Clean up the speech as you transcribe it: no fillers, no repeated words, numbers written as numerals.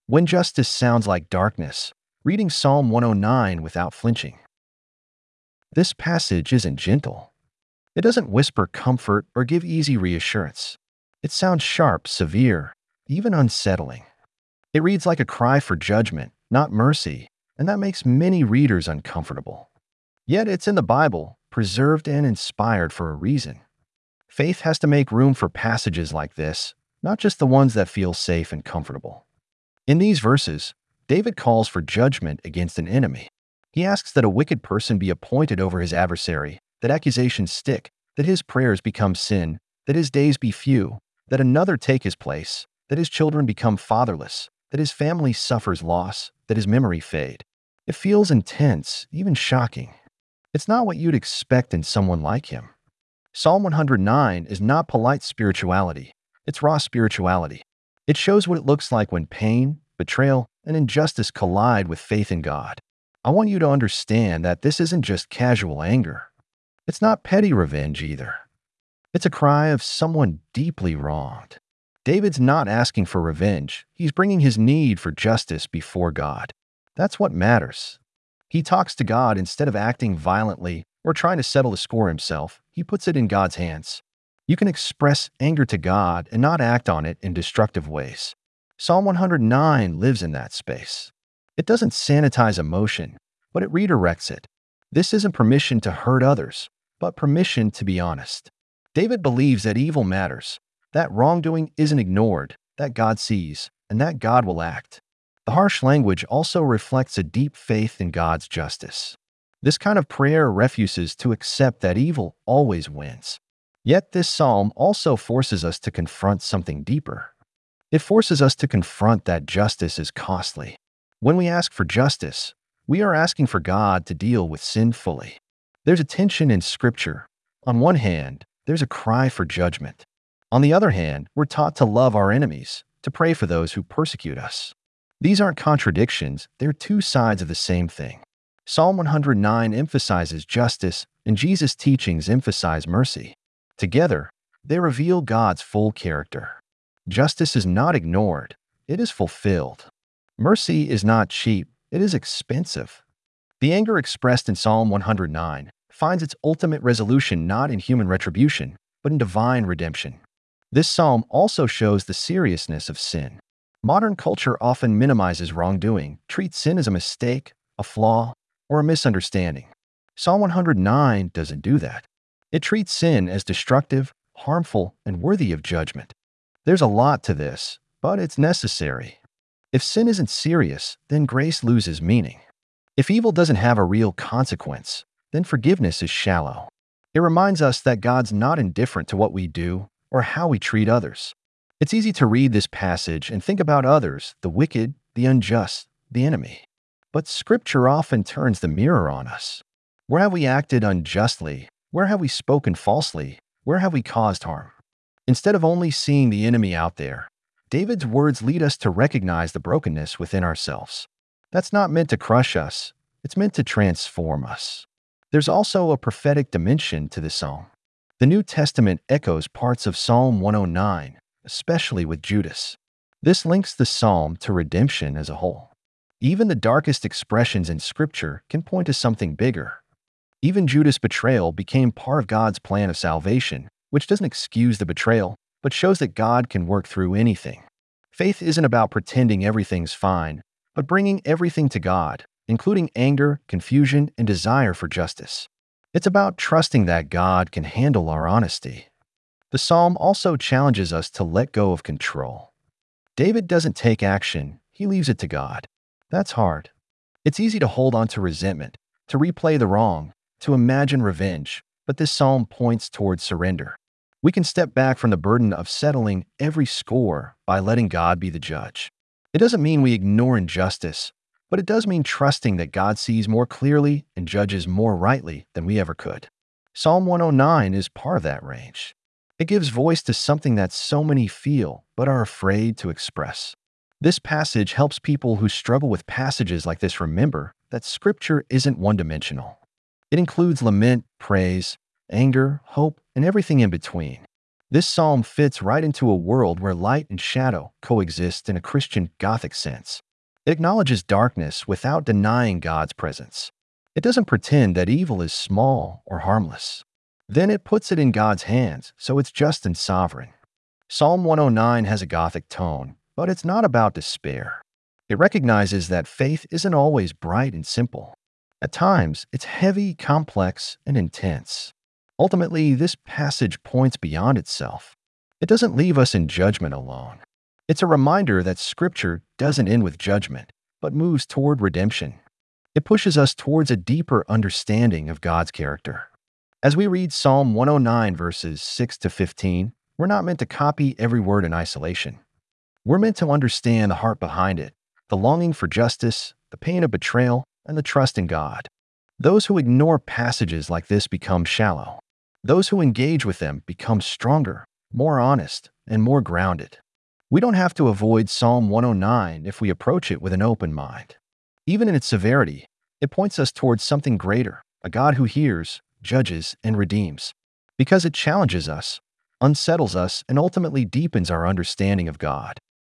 When justice sounds like darkness, reading Psalm 109 without flinching. This passage isn't gentle. It doesn't whisper comfort or give easy reassurance. It sounds sharp, severe, even unsettling. It reads like a cry for judgment, not mercy, and that makes many readers uncomfortable. Yet it's in the Bible, preserved and inspired for a reason. Faith has to make room for passages like this, not just the ones that feel safe and comfortable. In these verses, David calls for judgment against an enemy. He asks that a wicked person be appointed over his adversary, that accusations stick, that his prayers become sin, that his days be few, that another take his place, that his children become fatherless, that his family suffers loss, that his memory fade. It feels intense, even shocking. It's not what you'd expect in someone like him. Psalm 109 is not polite spirituality. It's raw spirituality. It shows what it looks like when pain, betrayal, and injustice collide with faith in God. I want you to understand that this isn't just casual anger. It's not petty revenge either. It's a cry of someone deeply wronged. David's not asking for revenge. He's bringing his need for justice before God. That's what matters. He talks to God instead of acting violently or trying to settle the score himself. He puts it in God's hands. You can express anger to God and not act on it in destructive ways. Psalm 109 lives in that space. It doesn't sanitize emotion, but it redirects it. This isn't permission to hurt others, but permission to be honest. David believes that evil matters, that wrongdoing isn't ignored, that God sees, and that God will act. The harsh language also reflects a deep faith in God's justice. This kind of prayer refuses to accept that evil always wins. Yet this psalm also forces us to confront something deeper. It forces us to confront that justice is costly. When we ask for justice, we are asking for God to deal with sin fully. There's a tension in Scripture. On one hand, there's a cry for judgment. On the other hand, we're taught to love our enemies, to pray for those who persecute us. These aren't contradictions, they're two sides of the same thing. Psalm 109 emphasizes justice, and Jesus' teachings emphasize mercy. Together, they reveal God's full character. Justice is not ignored, it is fulfilled. Mercy is not cheap, it is expensive. The anger expressed in Psalm 109 finds its ultimate resolution not in human retribution, but in divine redemption. This psalm also shows the seriousness of sin. Modern culture often minimizes wrongdoing, treats sin as a mistake, a flaw, or a misunderstanding. Psalm 109 doesn't do that. It treats sin as destructive, harmful, and worthy of judgment. There's a lot to this, but it's necessary. If sin isn't serious, then grace loses meaning. If evil doesn't have a real consequence, then forgiveness is shallow. It reminds us that God's not indifferent to what we do or how we treat others. It's easy to read this passage and think about others, the wicked, the unjust, the enemy. But Scripture often turns the mirror on us. Where have we acted unjustly? Where have we spoken falsely? Where have we caused harm? Instead of only seeing the enemy out there, David's words lead us to recognize the brokenness within ourselves. That's not meant to crush us, it's meant to transform us. There's also a prophetic dimension to this psalm. The New Testament echoes parts of Psalm 109, especially with Judas. This links the psalm to redemption as a whole. Even the darkest expressions in Scripture can point to something bigger. Even Judas' betrayal became part of God's plan of salvation, which doesn't excuse the betrayal, but shows that God can work through anything. Faith isn't about pretending everything's fine, but bringing everything to God, including anger, confusion, and desire for justice. It's about trusting that God can handle our honesty. The psalm also challenges us to let go of control. David doesn't take action, he leaves it to God. That's hard. It's easy to hold on to resentment, to replay the wrong, to imagine revenge, but this psalm points towards surrender. We can step back from the burden of settling every score by letting God be the judge. It doesn't mean we ignore injustice, but it does mean trusting that God sees more clearly and judges more rightly than we ever could. Psalm 109 is part of that range. It gives voice to something that so many feel but are afraid to express. This passage helps people who struggle with passages like this remember that Scripture isn't one-dimensional. It includes lament, praise, anger, hope, and everything in between. This psalm fits right into a world where light and shadow coexist in a Christian Gothic sense. It acknowledges darkness without denying God's presence. It doesn't pretend that evil is small or harmless. Then it puts it in God's hands, so it's just and sovereign. Psalm 109 has a Gothic tone, but it's not about despair. It recognizes that faith isn't always bright and simple. At times, it's heavy, complex, and intense. Ultimately, this passage points beyond itself. It doesn't leave us in judgment alone. It's a reminder that Scripture doesn't end with judgment, but moves toward redemption. It pushes us towards a deeper understanding of God's character. As we read Psalm 109 verses 6 to 15, we're not meant to copy every word in isolation. We're meant to understand the heart behind it, the longing for justice, the pain of betrayal, and the trust in God. Those who ignore passages like this become shallow. Those who engage with them become stronger, more honest, and more grounded. We don't have to avoid Psalm 109 if we approach it with an open mind. Even in its severity, it points us towards something greater, a God who hears, judges, and redeems. Because it challenges us, unsettles us, and ultimately deepens our understanding of God.